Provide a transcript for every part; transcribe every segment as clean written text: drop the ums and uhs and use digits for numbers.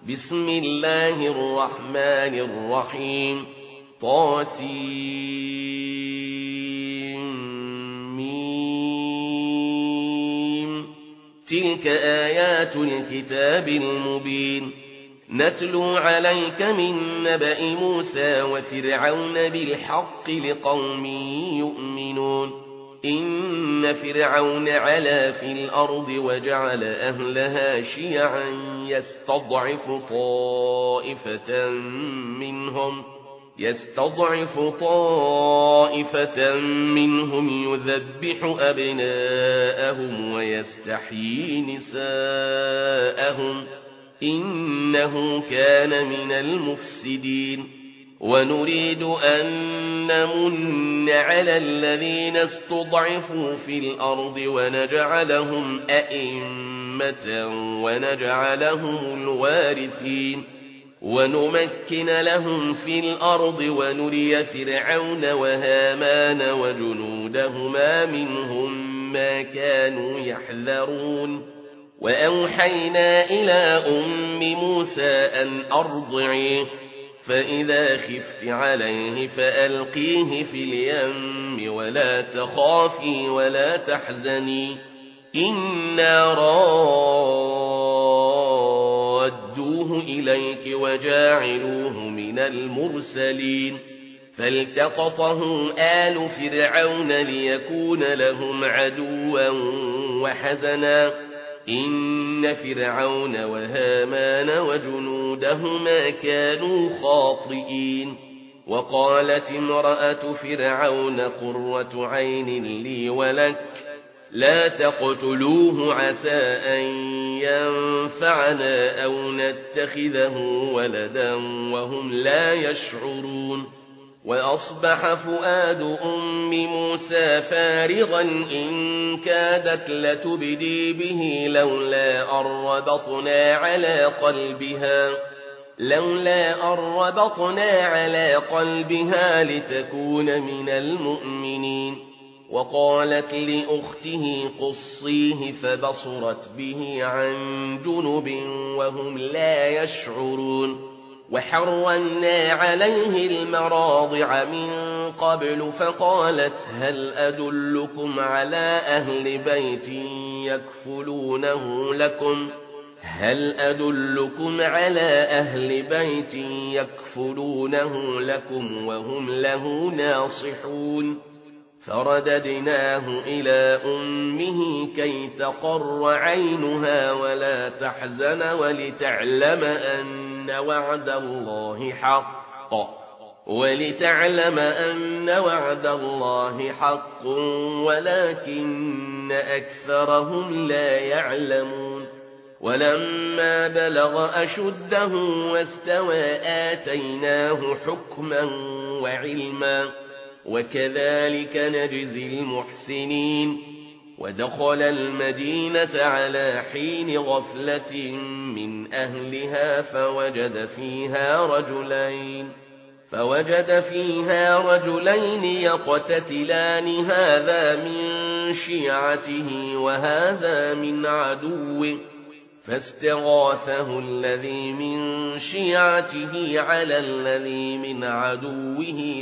بسم الله الرحمن الرحيم طاسيم تلك آيات الكتاب المبين نتلو عليك من نبأ موسى وفرعون بالحق لقوم يؤمنون إن فرعون علا في الأرض وجعل أهلها شيعا يستضعف طائفة منهم يذبح أبناءهم ويستحيي نساءهم إنه كان من المفسدين ونريد أن نمن على الذين استضعفوا في الأرض ونجعلهم أئمة ونجعلهم الوارثين ونمكن لهم في الأرض ونري فرعون وهامان وجنودهما منهم ما كانوا يحذرون وأوحينا إلى أم موسى أن أرضعيه فإذا خفت عليه فألقيه في اليم ولا تخافي ولا تحزني إنا رادوه إليك وجاعلوه من المرسلين فالتقطه آل فرعون ليكون لهم عدوا وحزنا إن فرعون وهامان وجنودهما كانوا خاطئين وقالت امرأة فرعون قرة عين لي ولك لا تقتلوه عسى أن ينفعنا أو نتخذه ولدا وهم لا يشعرون وأصبح فؤاد أم موسى فارغا إن كادت لتبدي به لولا أربطنا على قلبها لتكون من المؤمنين وقالت لأخته قصيه فبصرت به عن جنب وهم لا يشعرون وحرمنا عليه المراضع من قبل فقالت هل أدلكم على أهل بيت يكفلونه لكم وهم له ناصحون فرددناه إلى أمه كي تقر عينها ولا تحزن ولتعلم أن وعد الله حق ولكن أكثرهم لا يعلمون ولما بلغ أشده واستوى آتيناه حكما وعلما وكذلك نجزي المحسنين ودخل المدينة على حين غفلة من أهلها فوجد فيها رجلين يقتتلان هذا من شيعته وهذا من عدوه فاستغاثه الذي من شيعته على الذي من عدوه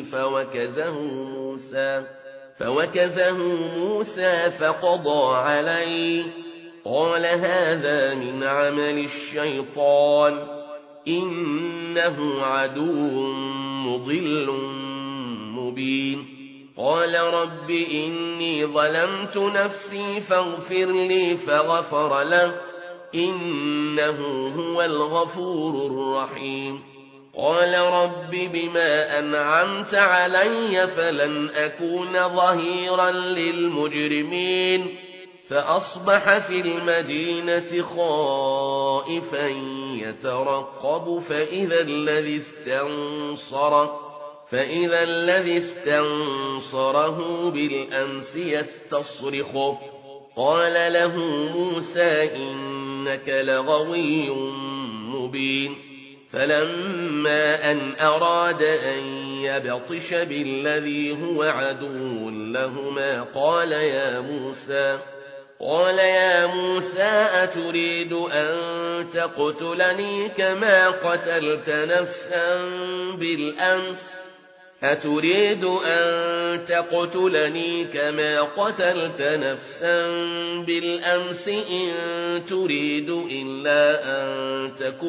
فوكزه موسى فقضى عليه قال هذا من عمل الشيطان إنه عدو مضل مبين قال رب إني ظلمت نفسي فاغفر لي فغفر له إنه هو الغفور الرحيم قال رب بما أنعمت علي فلن أكون ظهيرا للمجرمين فأصبح في المدينة خائفا يترقب فإذا الذي استنصره بالأمس يستصرخه قال له موسى إنك لغوي مبين فلما أن أراد أن يبطش بالذي هو عدو لهما قال يا موسى أتريد أن تقتلني كما قتلت نفسا بالأمس إن تريد إلا أن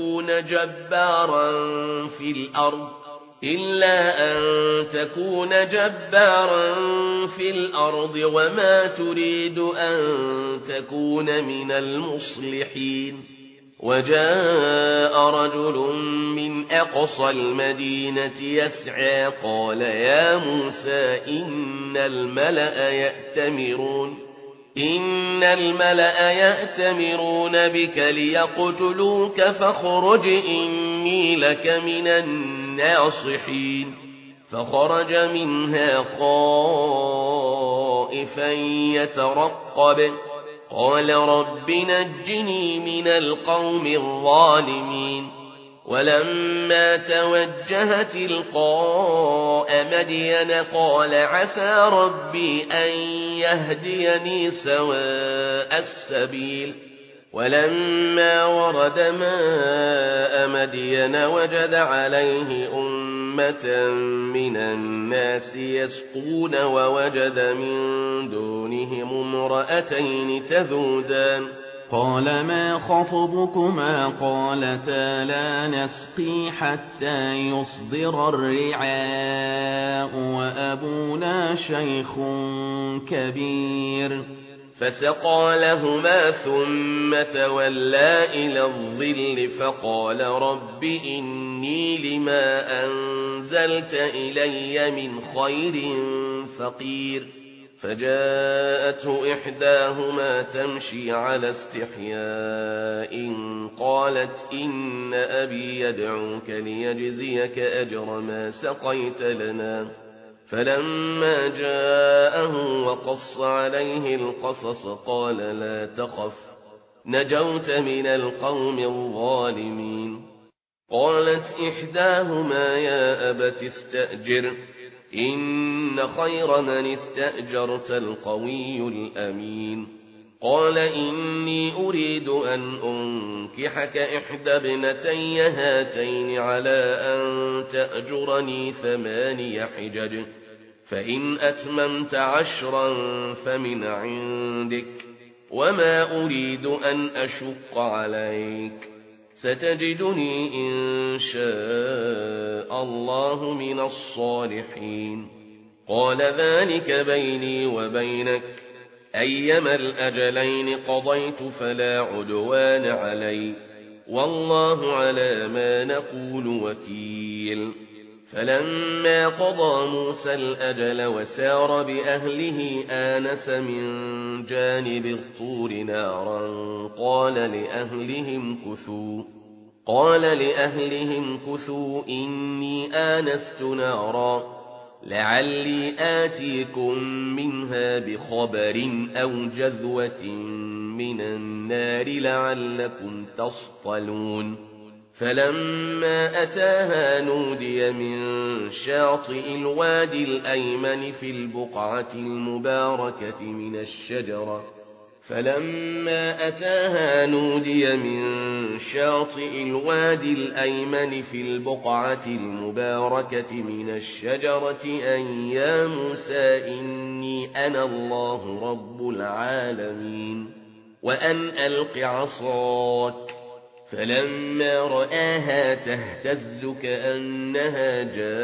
تكون جبارا في الأرض وما تريد أن تكون من المصلحين وجاء رجل من أقصى المدينة يسعى قال يا موسى إن الملأ يأتمرون بك ليقتلوك فاخرج إني لك من الناصحين فخرج منها خائفا يترقب قال رب نجني من القوم الظالمين ولما توجه تلقاء مدين قال عسى ربي أن يهديني سواء السبيل ولما ورد ماء مدين وجد عليه أمة من الناس يسقون ووجد من دونهم امرأتين تذودان قال ما خطبكما قالتا لا نسقي حتى يصدر الرعاء وأبونا شيخ كبير فسقى لهما ثم تولى إلى الظل فقال رب إني لما أنزلت إلي من خير فقير فجاءته إحداهما تمشي على استحياء قالت إن أبي يدعوك ليجزيك أجر ما سقيت لنا فلما جاءه وقص عليه القصص قال لا تخف نجوت من القوم الظالمين قالت إحداهما يا أبت استأجر إن خير من استأجرت القوي الأمين قال إني أريد أن أنكحك إحدى ابنتي هاتين على أن تأجرني 8 حجج فإن أتممت 10 فمن عندك وما أريد أن أشق عليك ستجدني إن شاء الله من الصالحين قال ذلك بيني وبينك أيما الأجلين قضيت فلا عدوان علي والله على ما نقول وكيل فلما قضى موسى الأجل وسار بأهله آنس من جانب الطور نارا قال لأهلهم كثوا إني آنست نارا لعلي آتيكم منها بخبر أو جذوة من النار لعلكم تصطلون فلما أتاها نودي من شاطئ الوادي الأيمن في البقعة المباركة من الشجرة أن يا موسى إني أنا الله رب العالمين وأن ألق عصاك فلما رآها تهتز كأنها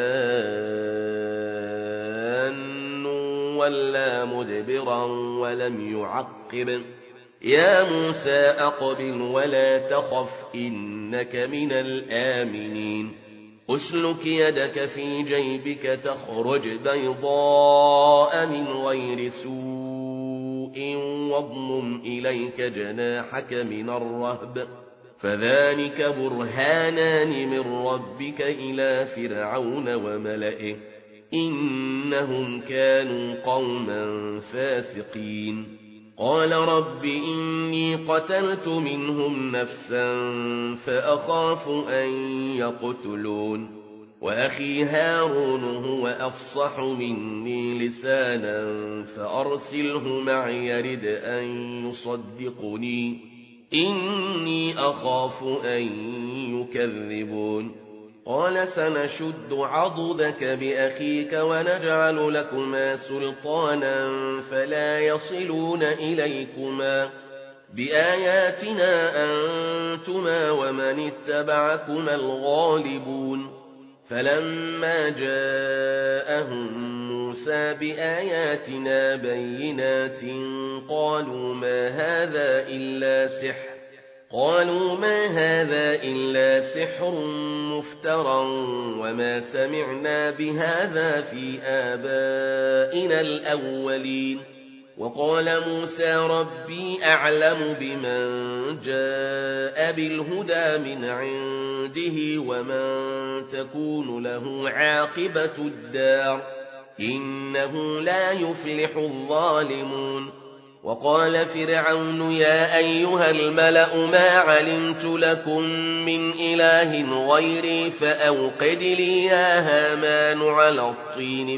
جان ولا مدبرا ولم يعقب يا موسى أقبل ولا تخف إنك من الآمنين أسلك يدك في جيبك تخرج بيضاء من غير سوء واضمم إليك جناحك من الرهب فذلك برهانان من ربك إلى فرعون وملئه إنهم كانوا قوما فاسقين قال رب إني قتلت منهم نفسا فأخاف أن يقتلون وأخي هارون هو أفصح مني لسانا فأرسله معي يرد أن يصدقني إني أخاف أن يكذبون قال سنشد عضدك بأخيك ونجعل لكما سلطانا فلا يصلون إليكما بآياتنا أنتما ومن اتبعكما الغالبون فلما جاءهم موسى بآياتنا بينات قالوا ما هذا إلا سحر مفترى وما سمعنا بهذا في آبائنا الأولين وقال موسى ربي أعلم بمن جاء بالهدى من عنده ومن تكون له عاقبة الدار إنه لا يفلح الظالمون وقال فرعون يا أيها الملأ ما علمت لكم من إله غيري فأوقد لي يا هامان على الطين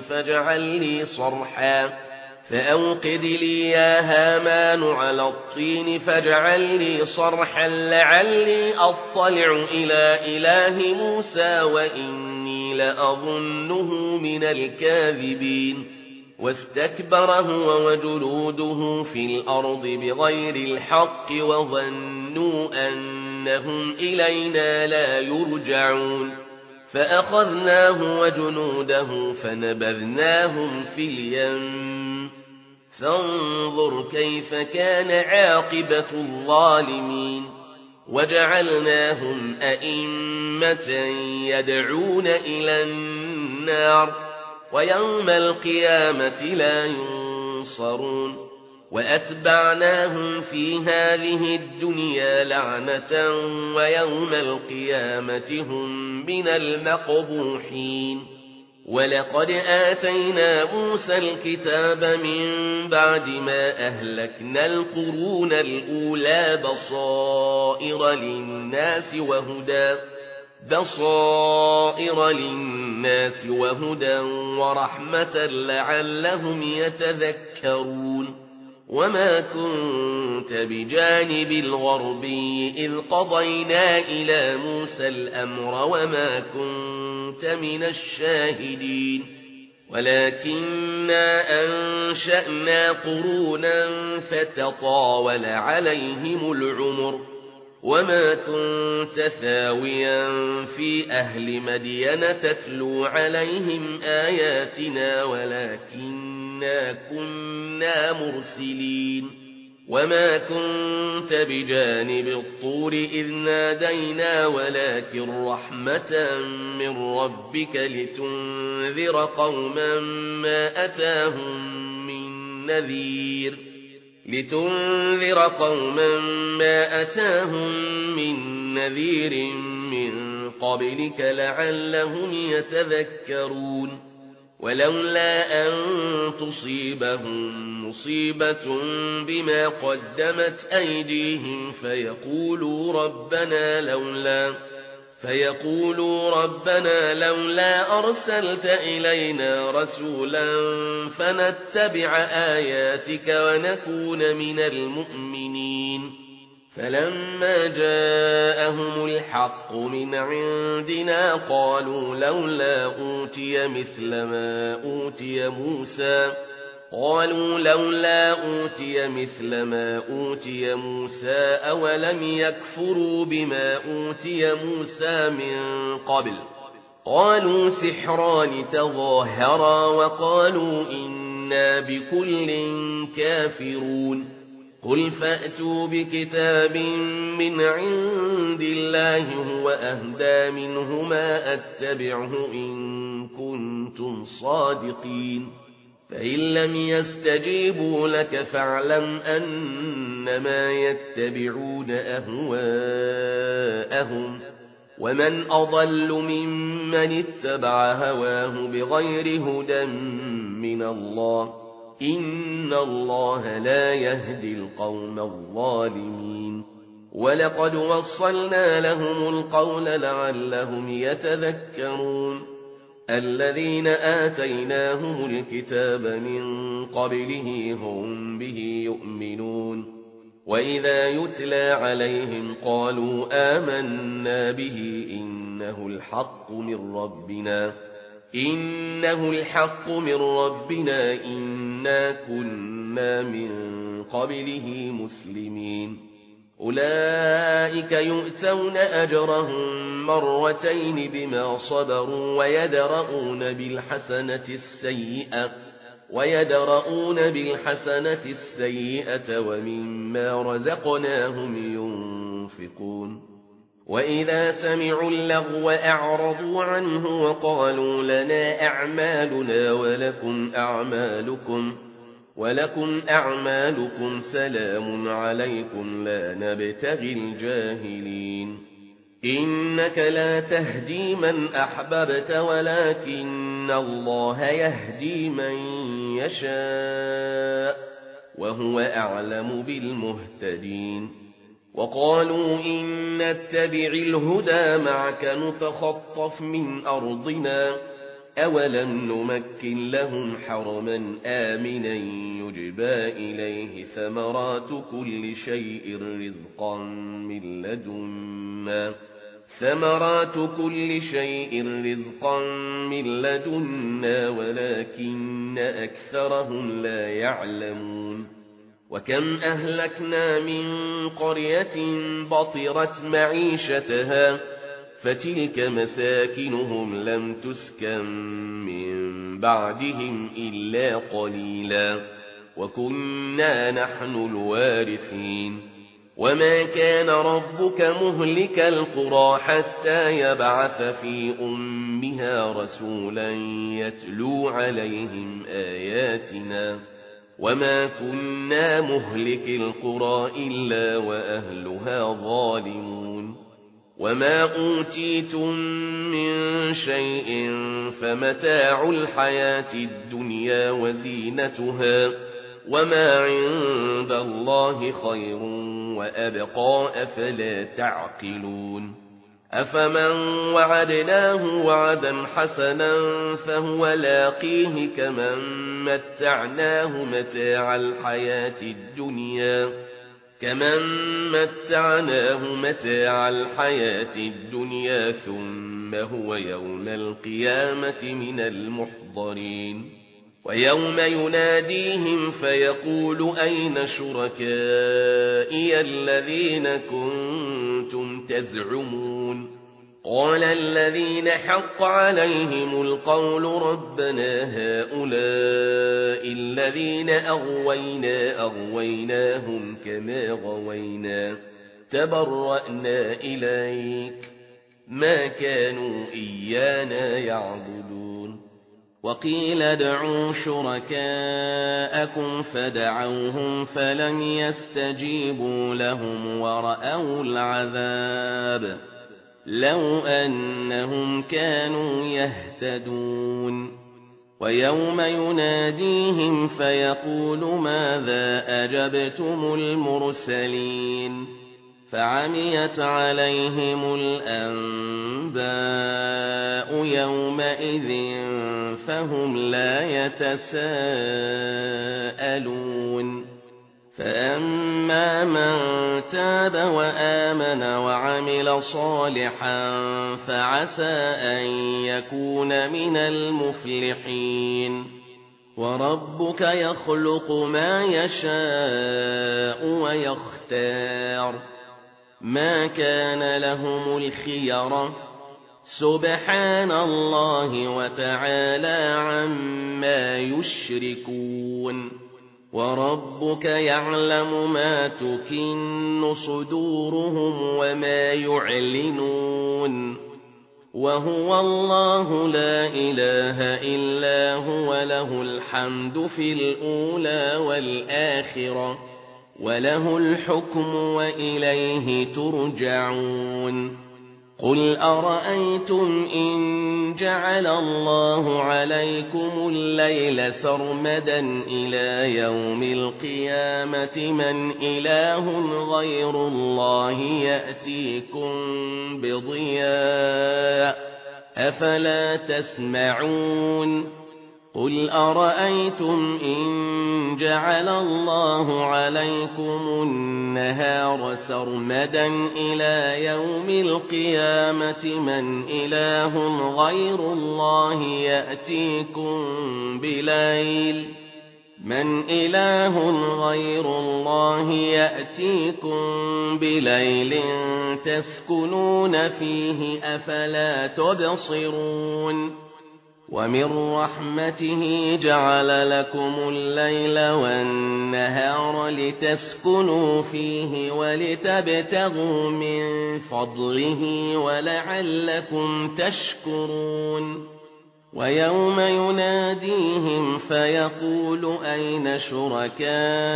فاجعل لي صرحا لعلي أطلع إلى إله موسى وإني لأظنه من الكاذبين واستكبر هو وجنوده في الأرض بغير الحق وظنوا أنهم إلينا لا يرجعون فأخذناه وجنوده فنبذناهم في اليم فانظر كيف كان عاقبة الظالمين وجعلناهم أئمة يدعون إلى النار ويوم القيامة لا ينصرون وأتبعناهم في هذه الدنيا لعنة ويوم القيامة هم من المقبوحين ولقد آتينا موسى الكتاب من بعد ما أهلكنا القرون الأولى بصائر للناس وهدى ورحمة لعلهم يتذكرون وما كنت بجانب الغربي إذ قضينا إلى موسى الأمر وما كنت من الشاهدين ولكننا أنشأنا قرونا فتطاول عليهم العمر وما كنت ثاويا في أهل مدين تتلو عليهم آياتنا ولكننا كنا مرسلين وما كنت بجانب الطور إذ نادينا ولكن رحمة من ربك لتنذر قوما ما أتاهم من نذير من قبلك لعلهم يتذكرون ولولا أن تصيبهم مصيبة بما قدمت أيديهم فيقولوا ربنا لولا أرسلت إلينا رسولا فنتبع آياتك ونكون من المؤمنين فلما جاءهم الحق من عندنا قالوا لولا أوتي مثل ما أوتي موسى أولم يكفروا بما أوتي موسى من قبل قالوا سحران تظاهرا وقالوا إنا بكل كافرون قل فأتوا بكتاب من عند الله هو أهدى منهما أتبعه إن كنتم صادقين فإن لم يستجيبوا لك فاعلم أنما يتبعون أهواءهم ومن أضل ممن اتبع هواه بغير هدى من الله إن الله لا يهدي القوم الظالمين ولقد وصلنا لهم القول لعلهم يتذكرون الذين آتيناهم الكتاب من قبله هم به يؤمنون وإذا يتلى عليهم قالوا آمنا به إنه الحق من ربنا إنا كنا من قبله مسلمين أولئك يؤتون أجرهم مرتين بما صبروا ويدرؤون بالحسنة السيئة ومما رزقناهم ينفقون وإذا سمعوا اللغو أعرضوا عنه وقالوا لنا أعمالنا ولكم أعمالكم سلام عليكم لا نبتغي الجاهلين إنك لا تهدي من أحببت ولكن الله يهدي من يشاء وهو أعلم بالمهتدين وقالوا إن نتبع الهدى معك نتخطف من أرضنا أولم نمكن لهم حرما آمنا يجبى إليه ثمرات كل شيء رزقا من لدنا ولكن أكثرهم لا يعلمون وكم أهلكنا من قرية بطرت معيشتها فتلك مساكنهم لم تسكن من بعدهم إلا قليلا وكنا نحن الوارثين وما كان ربك مهلك القرى حتى يبعث في أمها رسولا يتلو عليهم آياتنا وما كنا مهلك القرى إلا وأهلها ظالمون وما أوتيتم من شيء فمتاع الحياة الدنيا وزينتها وما عند الله خير وأبقى أفلا تعقلون أفمن وعدناه وعدا حسنا فهو لاقيه كمن متعناه متاع الحياة الدنيا ثم هو يوم القيامة من المحضرين ويوم يناديهم فيقول أين شركائي الذين كنتم تزعمون قال الذين حق عليهم القول ربنا هؤلاء الذين أغويناهم كما غوينا تبرأنا إليك ما كانوا إيانا يعبدون وقيل ادعوا شركاءكم فدعوهم فلم يستجيبوا لهم ورأوا العذاب لو أنهم كانوا يهتدون ويوم يناديهم فيقول ماذا أجبتم المرسلين فعميت عليهم الأنباء يومئذ فهم لا يتساءلون فأما من تاب وآمن وعمل صالحا فعسى أن يكون من المفلحين وربك يخلق ما يشاء ويختار ما كان لهم الخيرة سبحان الله وتعالى عما يشركون وربك يعلم ما تكن صدورهم وما يعلنون وهو الله لا إله إلا هو له الحمد في الأولى والآخرة وله الحكم وإليه ترجعون قل أرأيتم إن جعل الله عليكم الليل سرمدا إلى يوم القيامة من إله غير الله يأتيكم بضياء أفلا تسمعون قل أرأيتم إن جعل الله عليكم النهار سرمدا إلى يوم القيامة من إله غير الله يأتيكم بليل تسكنون فيه أفلا تبصرون ومن رحمته جعل لكم الليل والنهار لتسكنوا فيه ولتبتغوا من فضله ولعلكم تشكرون ويوم يناديهم فيقول أين شركائي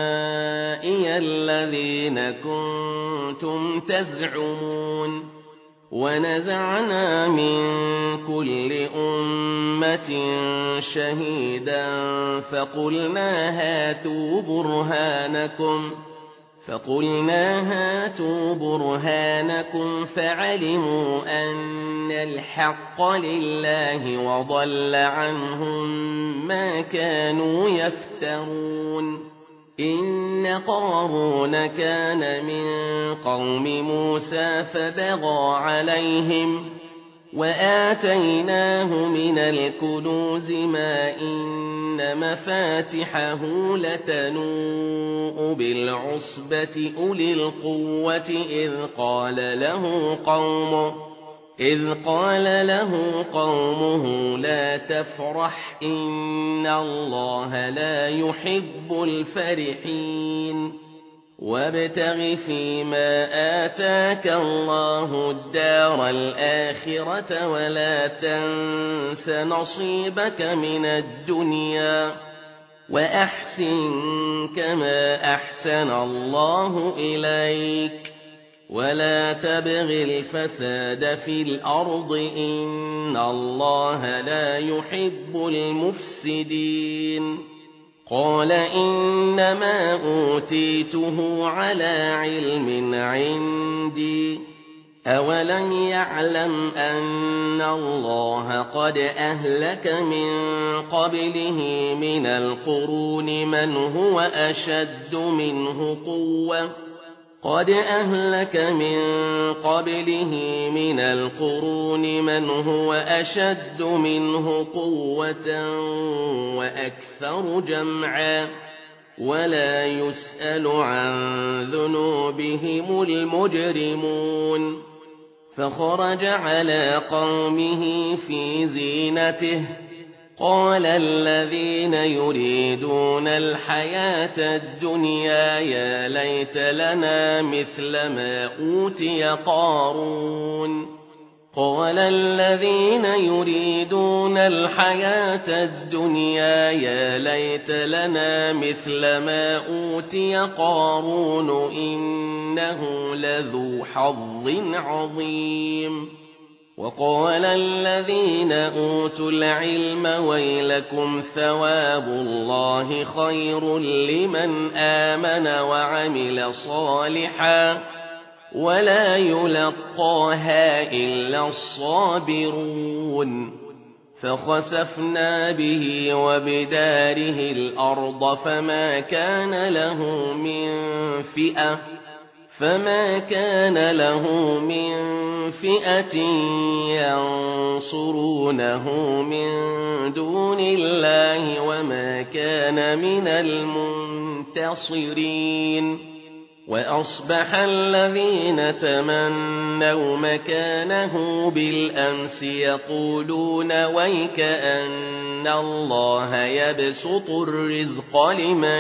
الذين كنتم تزعمون ونزعنا من كل أمة شهيدا فقلنا هاتوا برهانكم فعلموا أن الحق لله وضل عنهم ما كانوا يفترون إن قارون كان من قوم موسى فبغى عليهم وآتيناه من الكنوز ما إن مفاتحه لتنوء بالعصبة أولي القوة إذ قال له قومه لا تفرح إن الله لا يحب الفرحين وابتغ فيما آتاك الله الدار الآخرة ولا تنس نصيبك من الدنيا وأحسن كما أحسن الله إليك ولا تبغ الفساد في الأرض إن الله لا يحب المفسدين قال إنما أوتيته على علم عندي أولم يعلم أن الله قد أهلك من قبله من القرون من هو أشد منه قوة وأكثر جمعا ولا يسأل عن ذنوبهم المجرمون فخرج على قومه في زينته قال الذين يريدون الحياة الدنيا يا ليت لنا مثل ما أوتي قارون إنه لذو حظ عظيم وقال الذين أوتوا العلم ويلكم ثواب الله خير لمن آمن وعمل صالحا ولا يلقاها إلا الصابرون فخسفنا به وبداره الأرض فما كان له من فئة ينصرونه من دون الله وما كان من المنتصرين وأصبح الذين تمنوا مكانه بالأمس يقولون ويك أن الله يبسط الرزق لمن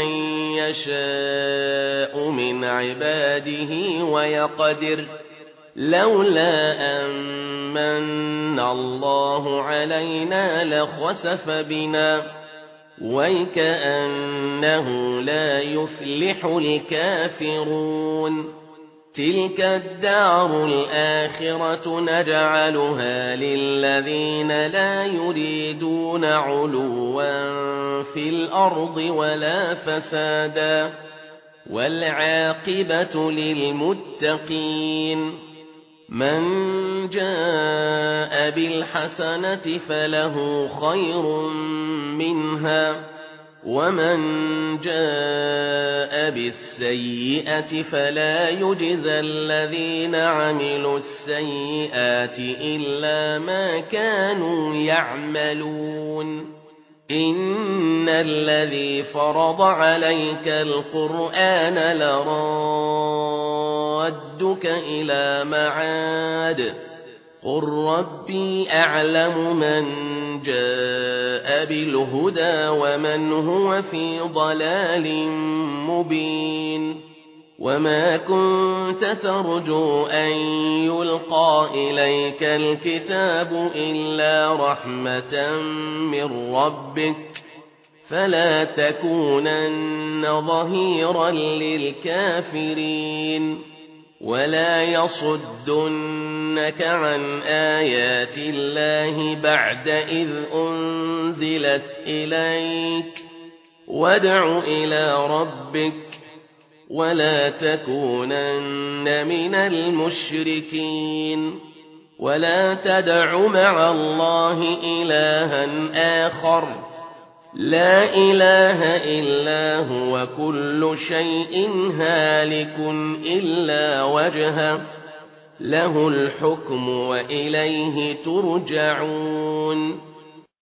يشاء من عباده ويقدر لولا أمن الله علينا لخسف بنا ويكأنه لا يفلح الكافرون تلك الدار الآخرة نجعلها للذين لا يريدون علوا في الأرض ولا فسادا والعاقبة للمتقين من جاء بالحسنة فله خير منها ومن جاء بالسيئة فلا يجزى الذين عملوا السيئات إلا ما كانوا يعملون إن الذي فرض عليك القرآن لرادك إلى معاد قل ربي أعلم من جاء بالهدى ومن هو في ضلال مبين وما كنت ترجو أن يلقى إليك الكتاب إلا رحمة من ربك فلا تكونن ظهيرا للكافرين ولا يصدنك عن آيات الله بعد إذ أنزلت إليك وادع إلى ربك ولا تكونن من المشركين ولا تدع مع الله إلها آخر لا إله إلا هو كل شيء هالك إلا وجهه له الحكم وإليه ترجعون